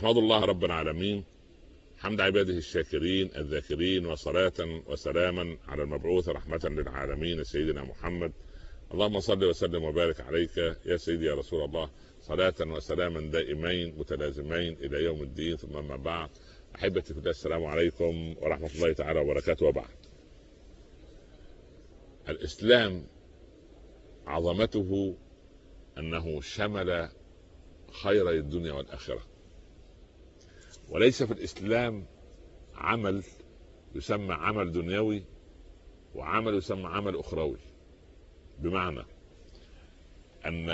أحمد الله رب العالمين حمد عباده الشاكرين الذاكرين، وصلاة وسلاما على المبعوث رحمة للعالمين سيدنا محمد. اللهم صل وسلم وبارك عليك يا سيدي يا رسول الله، صلاة وسلاما دائمين متلازمين إلى يوم الدين. ثم ما بعد، أحبتي في الله، السلام عليكم ورحمة الله تعالى وبركاته. وبعد، الإسلام عظمته أنه شمل خير الدنيا والآخرة، وليس في الإسلام عمل يسمى عمل دنيوي وعمل يسمى عمل أخروي، بمعنى أن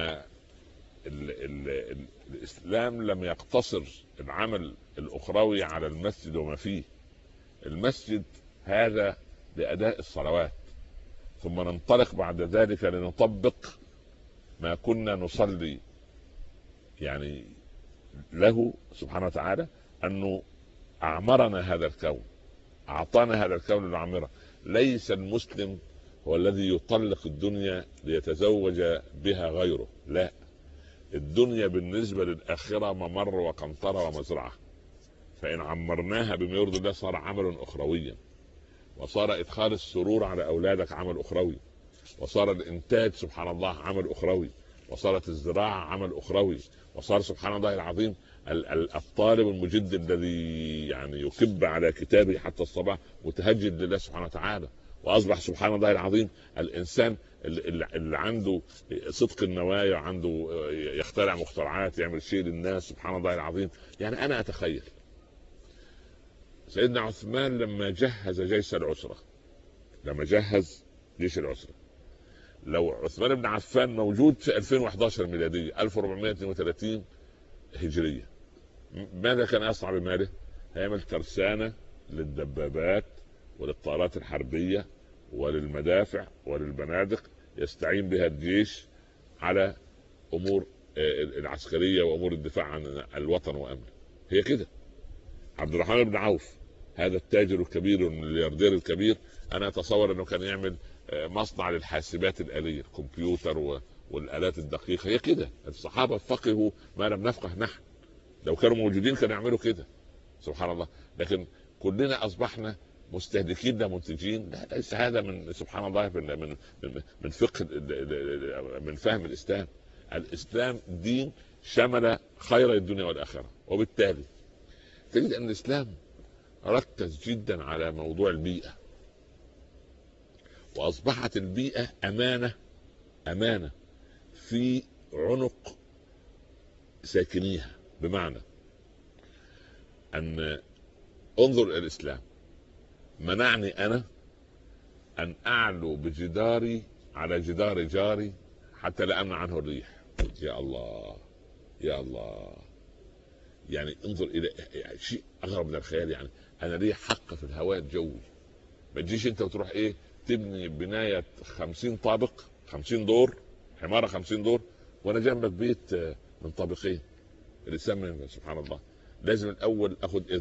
الإسلام لم يقتصر العمل الأخروي على المسجد وما فيه. المسجد هذا لأداء الصلوات، ثم ننطلق بعد ذلك لنطبق ما كنا نصلي يعني له سبحانه وتعالى، أنه أعمرنا هذا الكون، أعطانا هذا الكون لنعمره. ليس المسلم هو الذي يطلق الدنيا ليتزوج بها غيره، لا، الدنيا بالنسبة للآخرة ممر وقنطرة ومزرعة، فإن عمرناها بما يرضي الله صار عمل أخرويا، وصار إدخال السرور على أولادك عمل أخروي، وصار الإنتاج سبحان الله عمل أخروي، وصارت الزراعة عمل أخروي، وصار سبحان الله العظيم الطالب المجد الذي يعني يكب على كتابه حتى الصباح متهجد لله سبحانه وتعالى، وأصبح سبحان الله العظيم الإنسان اللي عنده صدق النوايا، عنده يخترع مخترعات، يعمل شيء للناس سبحان الله العظيم. يعني أنا أتخيل سيدنا عثمان لما جهز جيش العسرة، لما جهز جيش العسرة، لو عثمان بن عفان موجود في 2011 ميلادية 1432 هجرية، ماذا كان يصنع بماله؟ هيعمل ترسانة للدبابات وللطائرات الحربية وللمدافع وللبنادق يستعين بها الجيش على أمور العسكرية وأمور الدفاع عن الوطن وأمنه. هي كده. عبد الرحمن بن عوف هذا التاجر الكبير الملياردير الكبير، أنا أتصور أنه كان يعمل مصنع للحاسبات الآلية، الكمبيوتر والآلات الدقيقة. هي كده. الصحابة فقهوا ما لم نفقه نحن، لو كانوا موجودين كانوا يعملوا كده سبحان الله. لكن كلنا أصبحنا مستهلكين لا منتجين. لا، ليس هذا من سبحان الله من فقه، من فهم الإسلام. الإسلام دين شمل خير الدنيا والآخرة، وبالتالي تجد أن الإسلام ركز جدا على موضوع البيئة، وأصبحت البيئة أمانة في عنق ساكنيها. بمعنى أن انظر إلى الإسلام، منعني أنا أن أعلو بجداري على جدار جاري حتى لا أمنع عنه الريح. يا الله يا الله، يعني انظر إلى شيء أغرب من الخيال. يعني أنا لي حق في الهواء الجوي، ما تجيش أنت وتروح تبني بناية 50 طابق 50 دور، عمارة 50 دور، وأنا جنبك بيت من طابقين. الإسلام سبحان الله لازم الأول أخذ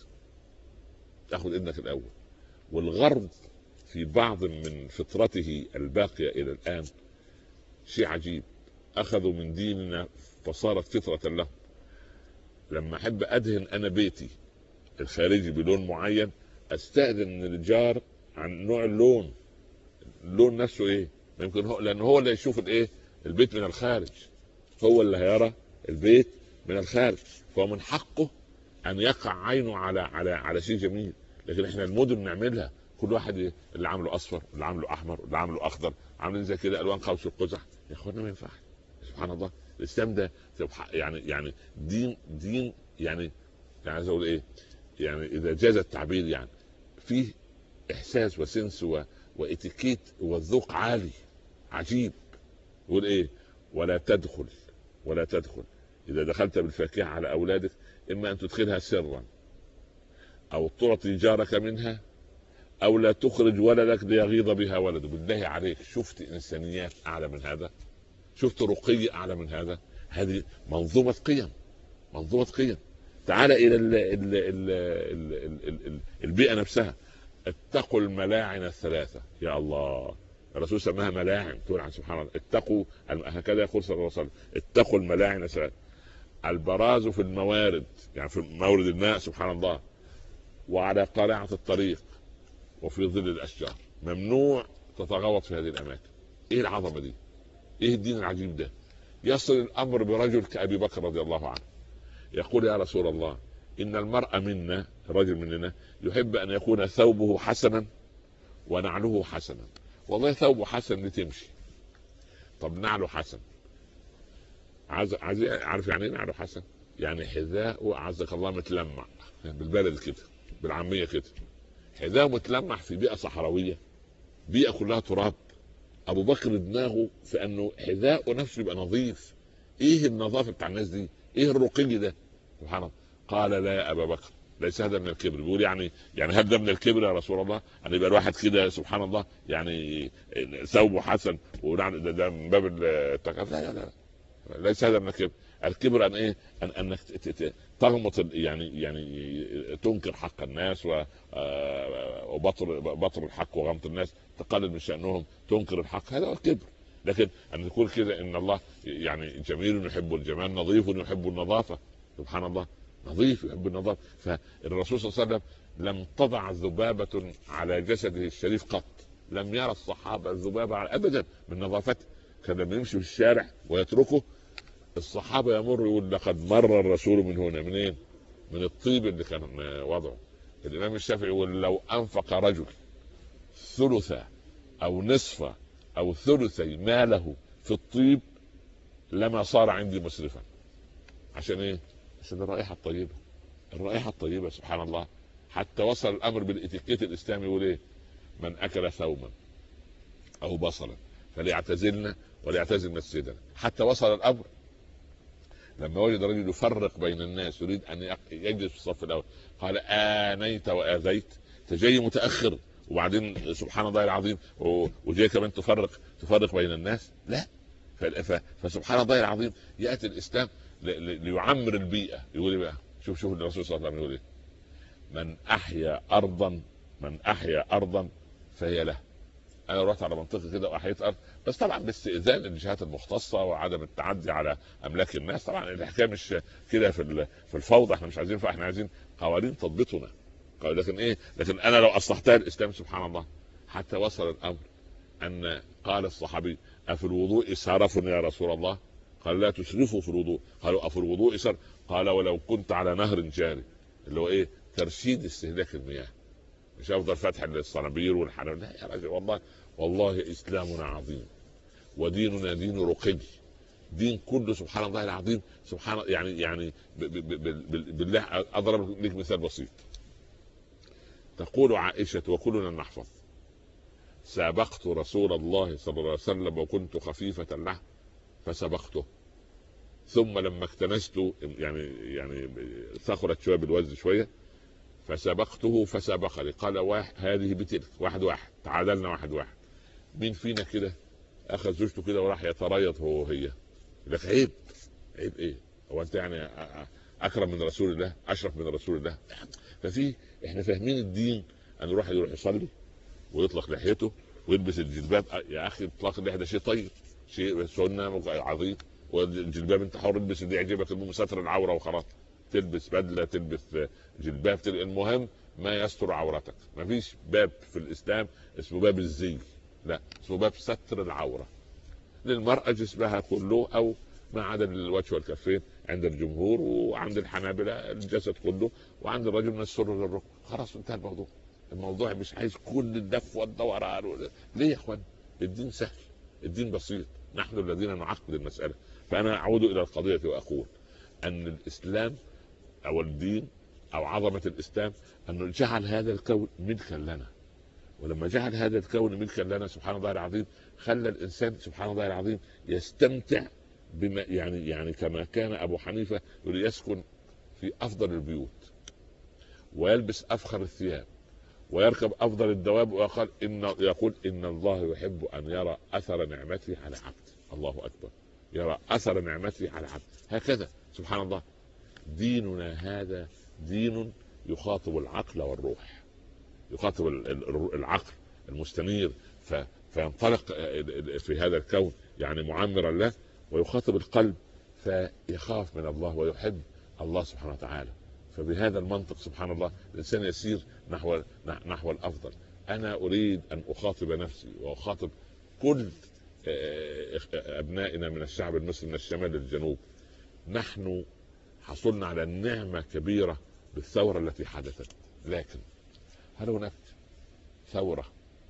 إذنك الأول. والغرب في بعض من فطرته الباقية إلى الآن شيء عجيب، أخذوا من ديننا فصارت فطرة له. لما أحب أدهن أنا بيتي الخارجي بلون معين، أستأذن من الجار عن نوع اللون نفسه يمكن هو، لأنه هو اللي يشوف البيت من الخارج، هو اللي هيرى البيت من الخارج، فهو من حقه أن يقع عينه على شيء جميل. لكن احنا المدن نعملها كل واحد اللي عامله اصفر، اللي عامله احمر، اللي عامله اخضر، عاملين زي كده الوان قوس القزح. يا اخوانا ما ينفعش سبحان الله. الاسلام ده يعني دين يعني عايز اقول يعني اذا جاز التعبير يعني فيه احساس وسنس واتيكيت والذوق عالي عجيب. يقول ولا تدخل اذا دخلت بالفاكهة على اولادك اما ان تدخلها سرا او تعطي جارك منها او لا تخرج ولدك ليغيظ بها ولده. بالله عليك، شفت انسانيات اعلى من هذا؟ شفت رقي اعلى من هذا؟ هذه منظومة قيم. تعال الى البيئة نفسها. اتقوا الملاعن الثلاثة. يا الله، الرسول سماها ملاعن، تقول عن سبحان الله اتقوا، هكذا يقول صلى الله عليه وسلم اتقوا الملاعن الثلاثة. البراز في الموارد، يعني في مورد الماء سبحان الله، وعلى قارعة الطريق، وفي ظل الأشجار. ممنوع تتغوط في هذه الأماكن. إيه العظمة دي؟ إيه الدين العجيب ده؟ يصل الأمر برجل كأبي بكر رضي الله عنه يقول: يا رسول الله، إن المرء منا، رجل مننا، يحب أن يكون ثوبه حسنا ونعله حسنا. والله ثوبه حسن لتمشي، طب نعله حسن. عارف يعني ايه نعله حسن؟ يعني حذاءه عزك الله متلمع، بالبلد كده، بالعامية كده، حذاءه متلمع في بيئة صحراوية، بيئة كلها تراب. ابو بكر دماغه في انه حذاءه نفسه يبقى نظيف. ايه النظافة بتاع الناس دي؟ ايه الرقي ده؟ سبحان الله. قال: لا يا ابا بكر، ليس هذا من الكبر. بيقول يعني هل ده من الكبر يا رسول الله ان يبقى الواحد كده سبحان الله يعني ثوبه حسن ده من باب التكاثر؟ لا لا لا، ليس هذا من الكبر. الكبر ان ايه؟ انك تغمط، يعني تنكر حق الناس وبطر الحق وغمط الناس، تقلل من شأنهم، تنكر الحق، هذا هو الكبر. لكن ان تقول كده ان الله يعني جميل يحب الجمال، نظيف يحب النظافة، سبحان الله، نظيف يحب النظافة. فالرسول صلى الله عليه وسلم لم تضع ذبابة على جسده الشريف قط، لم يرى الصحابة الذبابة ابدا من نظافته. كان لما يمشي في الشارع ويتركه الصحابة يمر يقول: لقد مر الرسول من هنا. منين؟ من الطيب اللي كان وضعه. الإمام الشافعي يقول: لو أنفق رجل ثلث أو نصف أو ثلثي ماله في الطيب لما صار عندي مسرفا. عشان إيه؟ عشان الرائحة الطيبة، الرائحة الطيبة، سبحان الله. حتى وصل الأمر بالإتيكيت الإسلامي يقول إيه؟ من أكل ثوما أو بصلا فليعتزلنا وليعتزل مسجدنا. حتى وصل الأمر لما وجد رجل يفرق بين الناس يريد ان يجلس في الصف الاول، قال: انيت واذيت، تجي متاخر وبعدين سبحان الله العظيم وجاي كمان تفرق بين الناس؟ لا. فسبحان الله العظيم ياتي الاسلام ليعمر البيئه. يقول ايه بقى؟ شوف الرسول صلى الله عليه وسلم يقول ايه: من احيا ارضا فهي له. انا رحت على منطقه كده واحييت ارض، بس طبعا باستئذان الجهات المختصه وعدم التعدي على املاك الناس. طبعا الحكايه مش كده في الفوضى، احنا مش عايزين، فاحنا عايزين قوانين تضبطنا. لكن انا لو اصلحتها الاسلام سبحان الله. حتى وصل الامر ان قال الصحابي: افي الوضوء سرف يا رسول الله؟ قال: لا تسرفوا في الوضوء. قالوا: افي الوضوء سرف؟ قال: ولو كنت على نهر جاري، اللي هو ايه؟ ترشيد استهلاك المياه، مش افضل فتح الصنابير والحنان. لا يا راجل، والله اسلامنا عظيم، وديننا دين رقي، دين كله سبحان الله العظيم. سبحان يعني بالله اضرب لك مثال بسيط. تقول عائشة وكلنا نحفظ: سابقت رسول الله صلى الله عليه وسلم وكنت خفيفة اللحم فسبقته، ثم لما اكتنست يعني ثقلت شوية بالوزن شوية فسبقته فسبقني. قال: هذه بتلك، واحد تعادلنا، واحد. مين فينا كده اخذ زوجته كده وراح يتريض هو وهي؟ لك عيب ايه؟ هو انت يعني اكرم من رسول الله؟ اشرف من رسول الله؟ احنا فاهمين الدين ان الواحد يروح يصلي ويطلق لحيته ويلبس الجلباب. يا اخي اطلاق اللحيه ده شيء طيب، شيء سنه عظيم، والجلباب انت حر، البس اللي يعجبك، المهم ستر العوره وخلاص. تلبس بدله، تلبس جلباب، المهم ما يستر عورتك. ما فيش باب في الاسلام اسمه باب الزي، لا، اسمه باب ستر العوره. للمرأة جسمها كله او ما عدا الوجه والكفين عند الجمهور، وعند الحنابلة الجسد كله، وعند الرجل من السر للركب. خلاص انتهى الموضوع. الموضوع مش عايز كل اللف والدوران. ليه يا اخوان؟ الدين سهل، الدين بسيط، نحن الذين نعقد المسألة. فانا اعود الى القضية واقول ان الاسلام او الدين او عظمة الاسلام انه جعل هذا الكون ملكا لنا، ولما جعل هذا الكون ملكا لنا سبحان الله العظيم خلى الانسان سبحان الله العظيم يستمتع بما يعني كما كان ابو حنيفة يسكن في افضل البيوت ويلبس افخر الثياب ويركب افضل الدواب، يقول ان الله يحب ان يرى اثر نعمته على عبد. الله اكبر، يرى اثر نعمته على عبد. هكذا سبحان الله. ديننا هذا دين يخاطب العقل والروح، يخاطب العقل المستنير فينطلق في هذا الكون يعني معمرا له، ويخاطب القلب فيخاف من الله ويحب الله سبحانه وتعالى. فبهذا المنطق سبحان الله الإنسان يسير نحو الأفضل. أنا أريد أن أخاطب نفسي وأخاطب كل أبنائنا من الشعب المصري من الشمال للجنوب. نحن حصلنا على نعمة كبيرة بالثورة التي حدثت، لكن هل هناك ثورة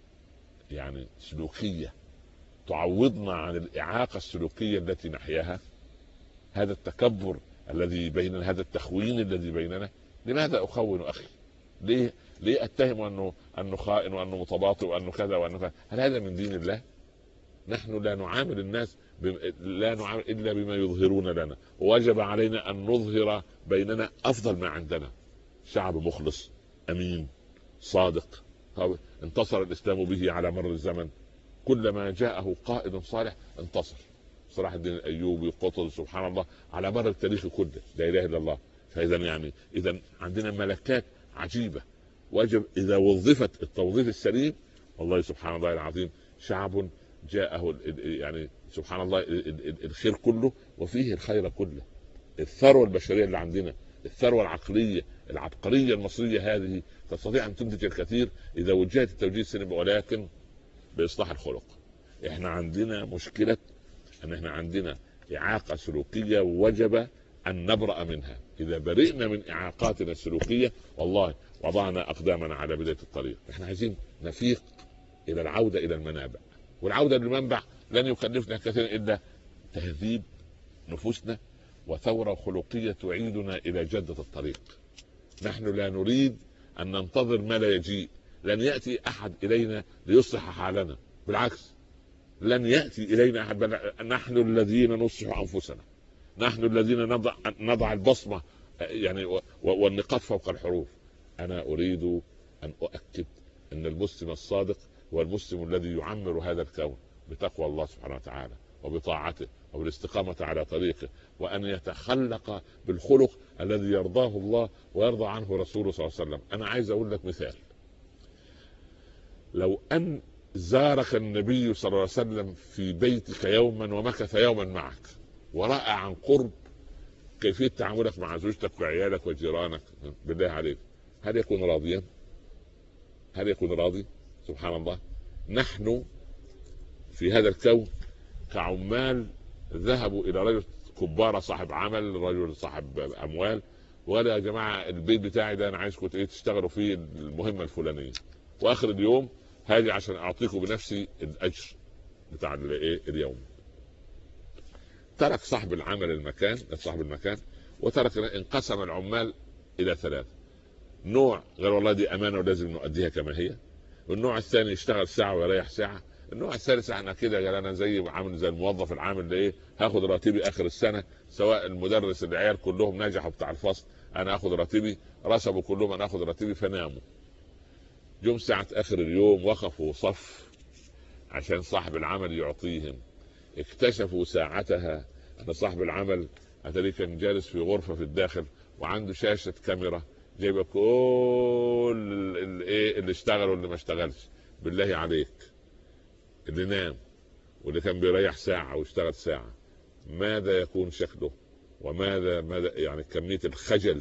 يعني سلوكية تعوضنا عن الإعاقة السلوكية التي نحياها؟ هذا التكبر الذي بيننا، هذا التخوين الذي بيننا، لماذا أخون أخي؟ ليه أتهم أنه خائن وأنه متباطئ وأنه كذا وأنه كذا؟ هل هذا من دين الله؟ نحن لا نعامل الناس لا نعامل إلا بما يظهرون لنا، ووجب علينا أن نظهر بيننا أفضل ما عندنا. شعب مخلص أمين صادق انتصر الإسلام به على مر الزمن. كلما جاءه قائد صالح انتصر. صلاح الدين الأيوبي، قطز، سبحان الله، على مر التاريخ كله، لا إله إلا الله. فإذا يعني إذا عندنا ملكات عجيبة، وجب إذا وظفت التوظيف السليم والله سبحان الله العظيم شعب جاءه يعني سبحان الله الخير كله وفيه الخير كله. الثروة البشرية اللي عندنا، الثروة العقلية العبقرية المصرية هذه تستطيع أن تنتج الكثير إذا وجهت التوجيه السليم، ولكن بإصلاح الخلق. إحنا عندنا مشكلة أن إحنا عندنا إعاقة سلوكية وجب أن نبرأ منها. إذا برئنا من إعاقاتنا السلوكية والله وضعنا أقدامنا على بداية الطريق. إحنا عايزين نفيق إلى العودة إلى المنابع، والعودة للمنبع لن يكلفنا كثيرا إلا تهذيب نفوسنا وثورة خلقية تعيدنا إلى جدة الطريق. نحن لا نريد أن ننتظر ما لا يجيء. لن يأتي أحد إلينا ليصلح حالنا، بالعكس لن يأتي إلينا أحد، بل نحن الذين نصلح أنفسنا، نحن الذين نضع البصمة يعني والنقاط فوق الحروف. أنا أريد أن أؤكد أن المسلم الصادق هو المسلم الذي يعمر هذا الكون بتقوى الله سبحانه وتعالى وبطاعته وبالاستقامة على طريقه، وأن يتخلق بالخلق الذي يرضاه الله ويرضى عنه رسوله صلى الله عليه وسلم. أنا عايز أقول لك مثال. لو أن زارك النبي صلى الله عليه وسلم في بيتك يوما ومكث يوما معك ورأى عن قرب كيفية تعاملك مع زوجتك وعيالك وجيرانك، بالله عليك هل يكون راضيا؟ هل يكون راضي؟ سبحان الله. نحن في هذا الكون كعمال ذهبوا إلى رجل كبارة صاحب عمل، رجل صاحب أموال، وقال يا جماعة البيت بتاعي ده أنا عايزكم تشتغلوا فيه المهمة الفلانية، وآخر اليوم هاجي عشان أعطيكم بنفسي الأجر بتاع اليوم. ترك صاحب العمل المكان، صاحب المكان، وترك انقسم العمال إلى ثلاثة. نوع قال والله دي أمانة ولازم نؤديها كما هي، والنوع الثاني يشتغل ساعة ويريح ساعة، النوع الثالث احنا كده قال انا عامل زي الموظف العامل ده هاخد راتبي اخر السنه، سواء المدرس العيال كلهم نجحوا بتاع الفصل انا اخد راتبي، رسبوا كلهم انا اخد راتبي، فناموا. يوم ساعة اخر اليوم وقفوا صف عشان صاحب العمل يعطيهم، اكتشفوا ساعتها ان صاحب العمل اتاري كان جالس في غرفة في الداخل وعنده شاشة كاميرا جايبه كل اللي اشتغل واللي ما اشتغلش. بالله عليك اللي نام واللي كان بيريح ساعة واشتغل ساعة ماذا يكون شكله؟ وماذا يعني كمية الخجل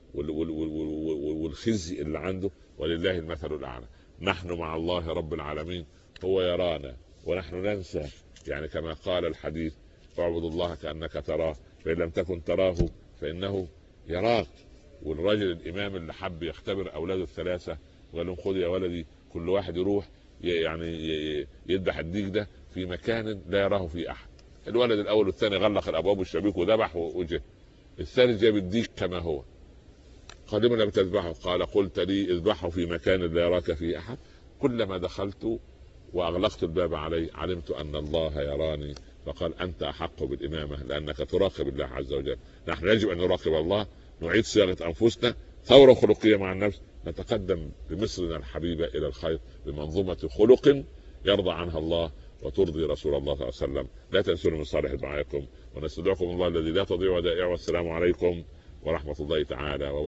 والخزي اللي عنده؟ ولله المثل الأعلى. نحن مع الله رب العالمين، هو يرانا ونحن ننسى، يعني كما قال الحديث اعبد الله كأنك تراه فإن لم تكن تراه فإنه يراك. والراجل الإمام اللي حب يختبر أولاده الثلاثة وقال لهم خذ يا ولدي كل واحد يروح يعني يذبح الديك ده في مكان لا يراه فيه أحد. الولد الأول والثاني غلق الأبواب والشبابيك وذبح وجه. الثالث جاب الديك كما هو. قال لما لم تذبحه؟ قال قلت لي اذبحه في مكان لا يراك فيه أحد. كلما دخلت وأغلقت الباب علي علمت أن الله يراني، فقال أنت أحق بالإمامة لأنك تراقب الله عز وجل. نحن يجب أن نراقب الله، نعيد صياغة أنفسنا، ثورة خلقية مع النفس، نتقدم بمصرنا الحبيبة إلى الخير بمنظومة خلق يرضى عنها الله وترضي رسول الله صلى الله عليه وسلم. لا تنسوا من صالح دعائكم، ونستودعكم الله الذي لا تضيع ودائعه. والسلام عليكم ورحمة الله تعالى وبركاته.